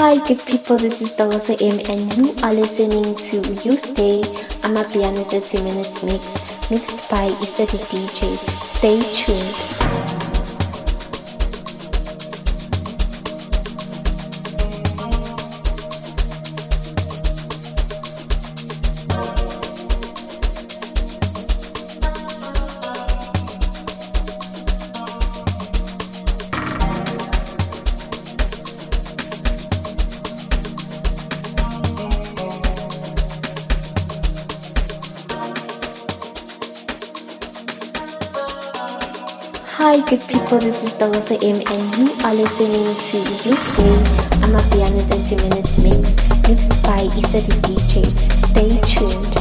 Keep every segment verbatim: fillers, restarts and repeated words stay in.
Hi, good people, this is Dawasa M, and you are listening to Youth Day, Amapiano thirty minutes mix, mixed by Issa the D J. Stay tuned. Hi, good people, this is Dawasa M, and you are listening to Youth Day, Amapiano thirty minutes mix, mixed by Issa the D J. Stay tuned.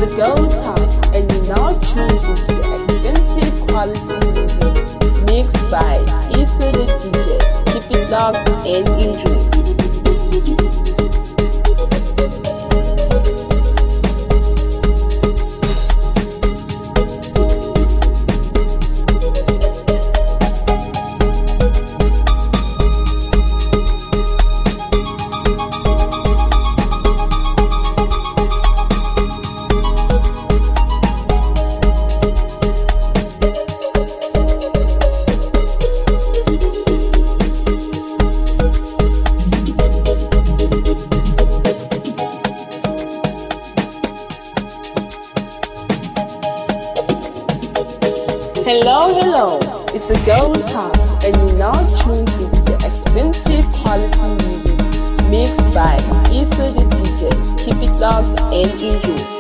a gold house, and you now tune into the expensive quality music mixed by Issa the D J. Keep it locked and enjoy. Hello, hello, it's a gold house, and you now tuned into the expensive quality music mixed by Issa the D J. Keep it locked and enjoy.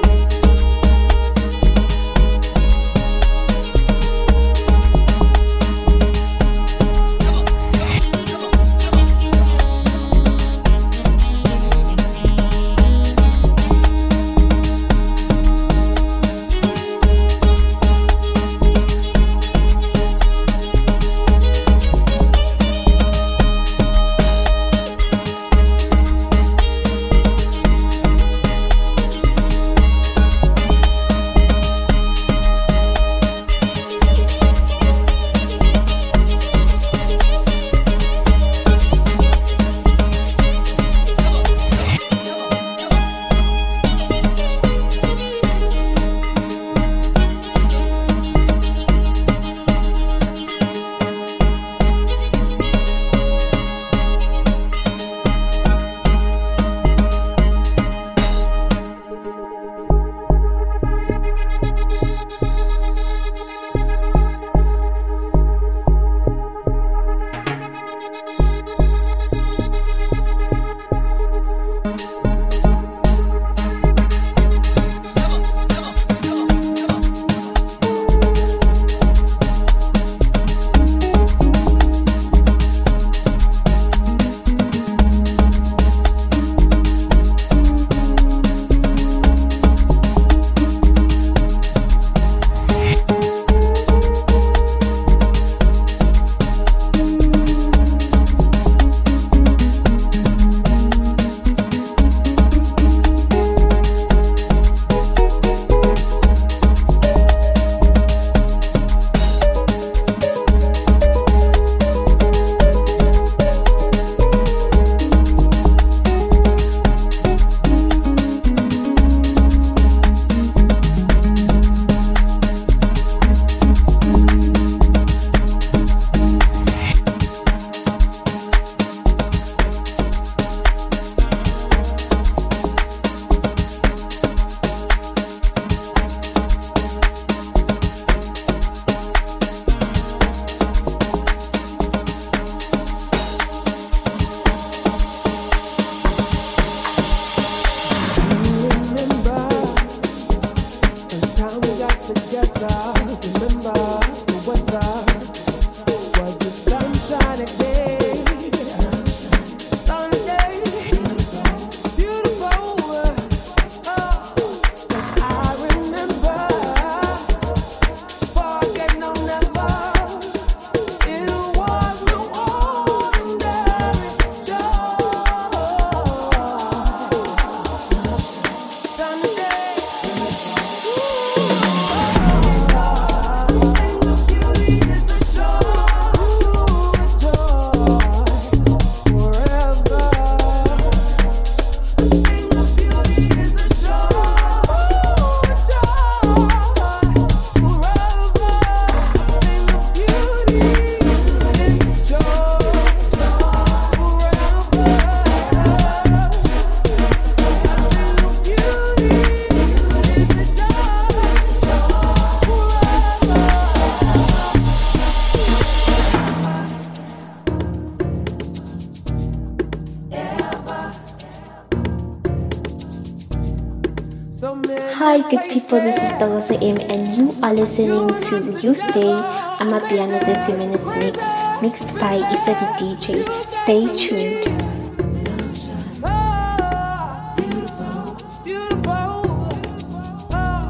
Hi good people, this is Dalosa M and you are listening to Youth Day Amapiano thirty minutes mix mixed by Issa the D J. Stay tuned. Beautiful, beautiful, oh.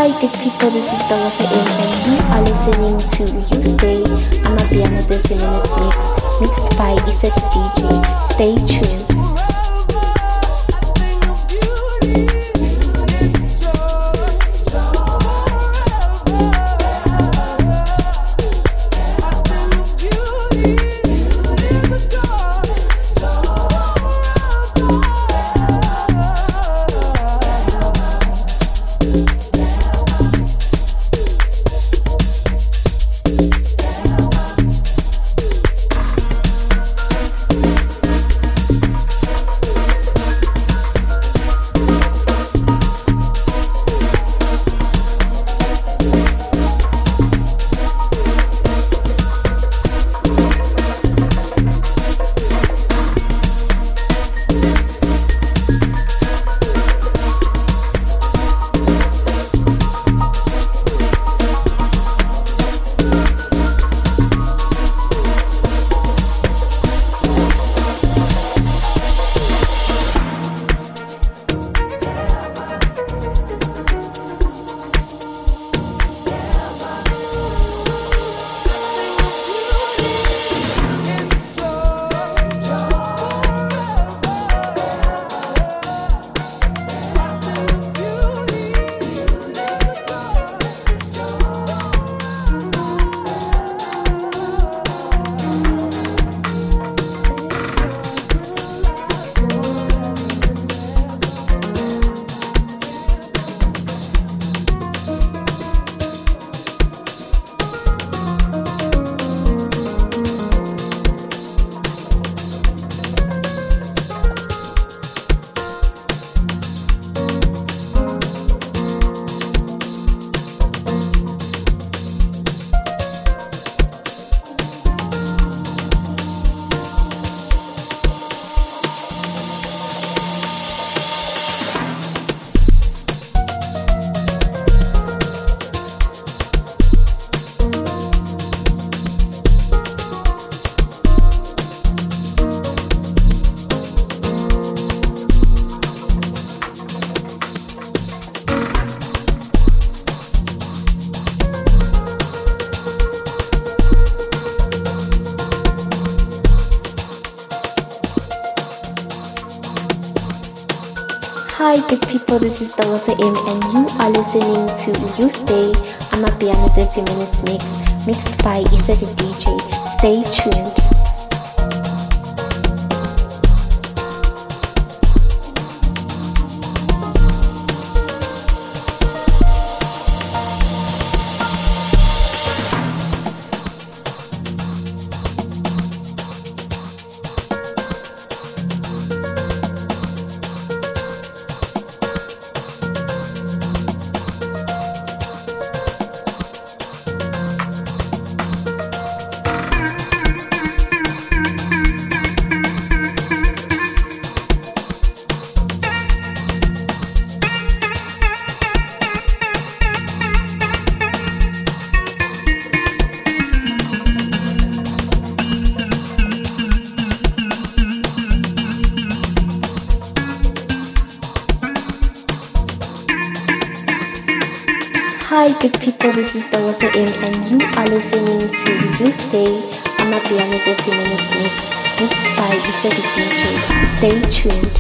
Hi, good people, this is Dawasa M, and you are listening to Youth Day. I'm a piano thirty minutes mix, mixed by Issa the D J. Stay tuned. Hi, good people, this is Dawasa M, and you are listening to Youth Day. I'm a piano thirty minutes mix, mixed by Issa the D J. Stay tuned. Hi, good people, this is Dawasa M, and you are listening to Youth Day. I'm a piano thirty minutes mix, mixed by Issa the D J. Stay tuned.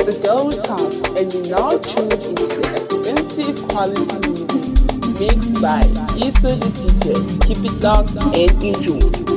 a gold toss, and you now tune into the expensive quality music mixed by Issa the D J. Keep it locked and enjoy.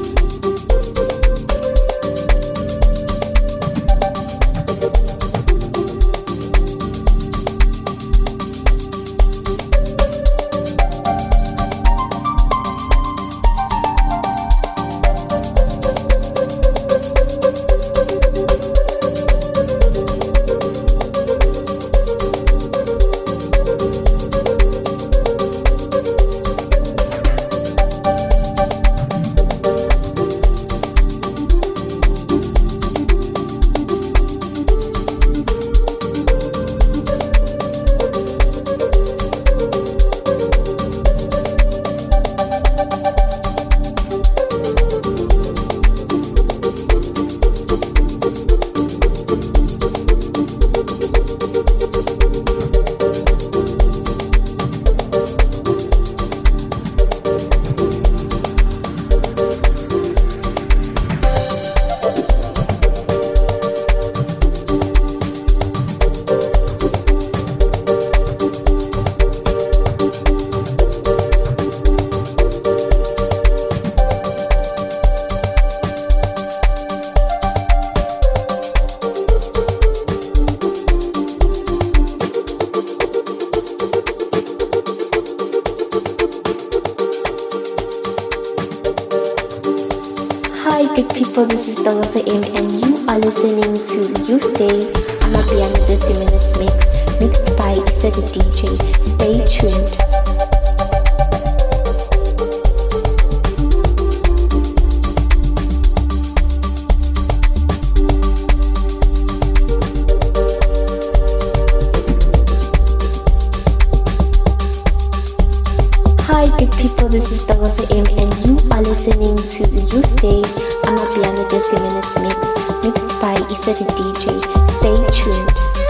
People, this is Dolosa M and you are listening to You Stay. I'm a piano thirty minutes mix, mixed by Issa the D J. Stay tuned. Hi good people, this is Dolosa M and you are listening to the You Stay. I'm a piano thirty minutes mix, mixed by Issa the D J. Stay tuned.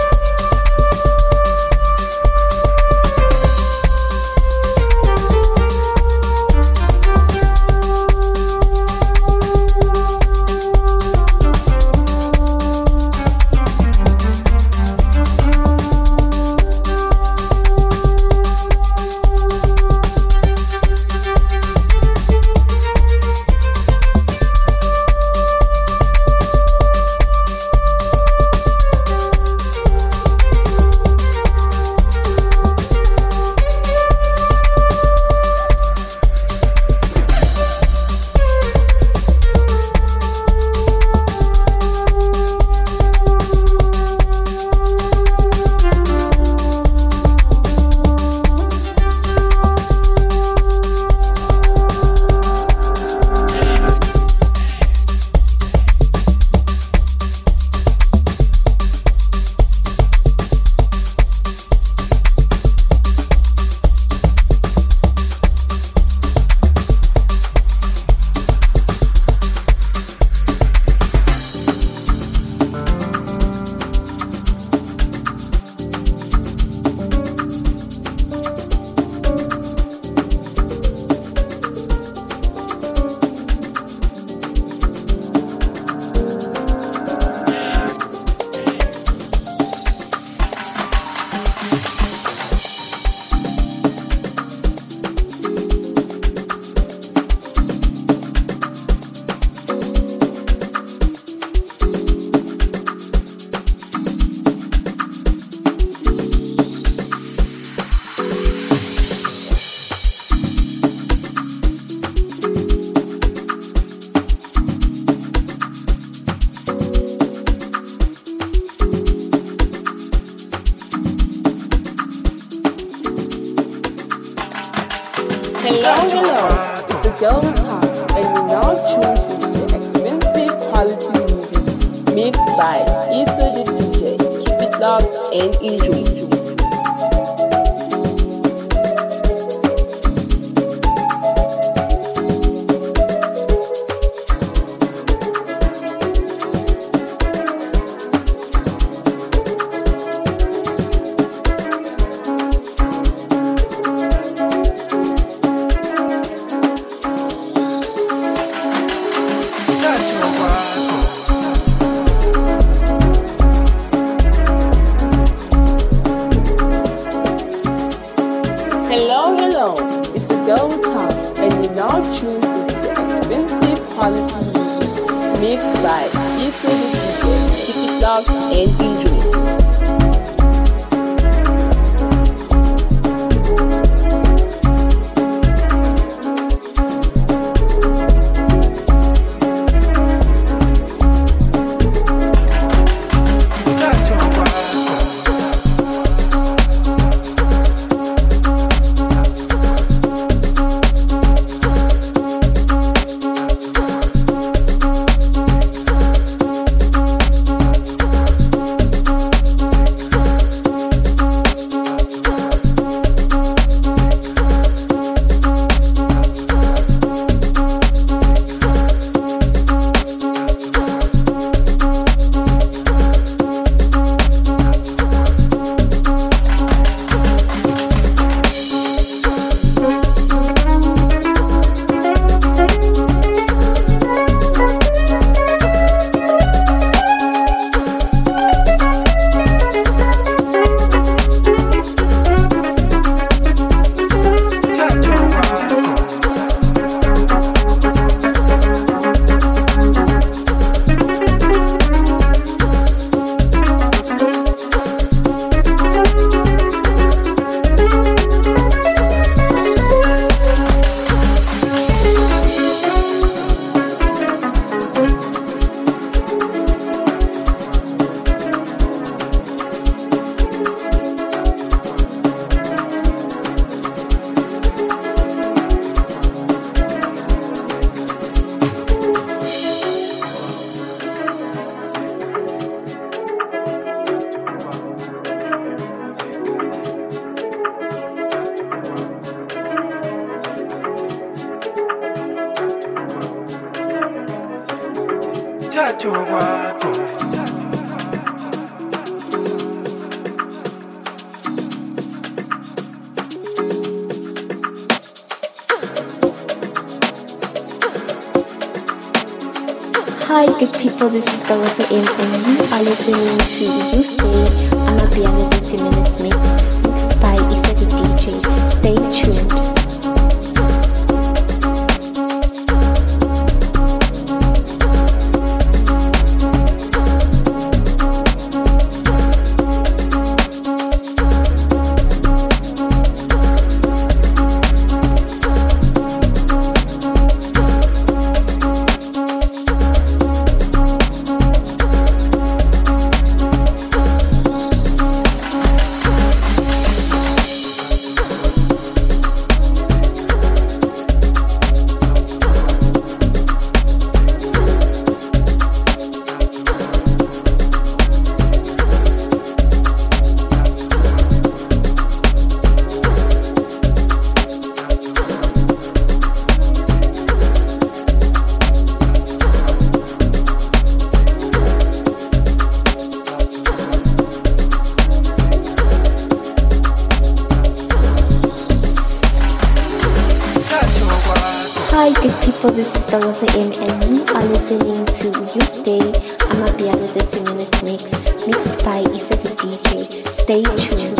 Hello, hello, it's a Gold Toss, and you now tune into the expensive quality music mixed by Issa the D J. Keep it locked and enjoy. Gold House, and you're now tuned into the expensive quality music mixed by Issa the D J. Keep it locked and enjoy. Hi good people, this is Dalasa M and you are listening to Youth Day Amapiano thirty minutes mix mixed by Issa the D J. Stay tuned. Hi good people, this is Dalasa M and you are listening to Youth Day Amapiano thirty minutes mix mixed by Issa the D J. Stay tuned.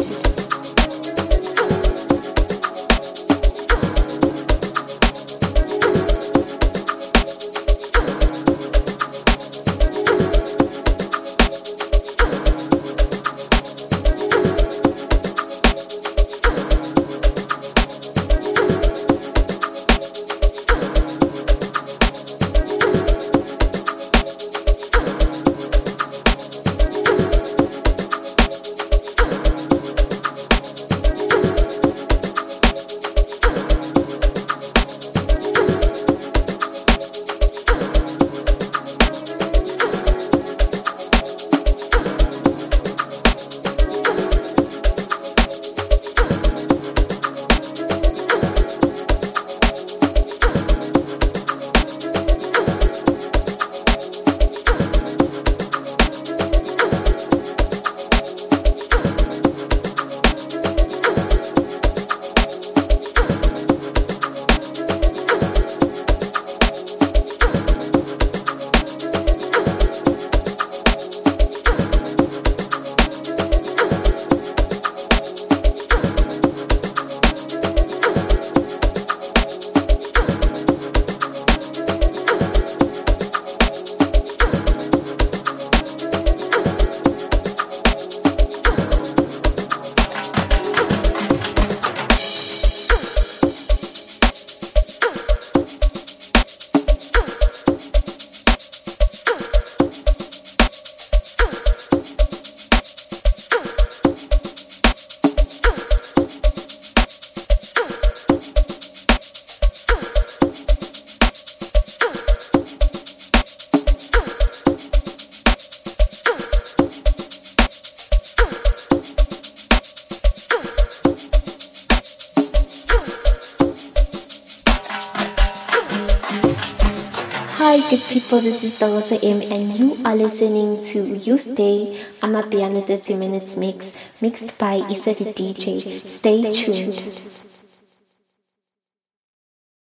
Hi, good people, this is Dalosa M, and you are listening to Youth Day Amapiano thirty Minutes Mix, mixed by Issa the D J. Stay tuned.